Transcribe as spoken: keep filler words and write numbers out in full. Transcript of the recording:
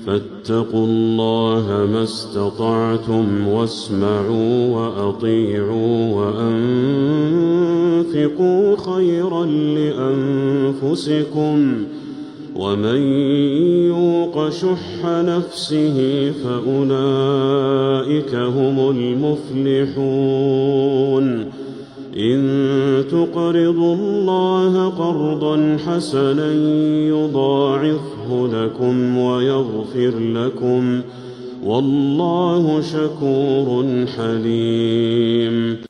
فاتقوا الله ما استطعتم واسمعوا وأطيعوا وأنفقوا خيرا لأنفسكم ومن يوق شح نفسه فأولئك هم المفلحون إن تقرضوا الله قرضا حسنا يضاعفه لكم ويغفر لكم والله شكور حليم.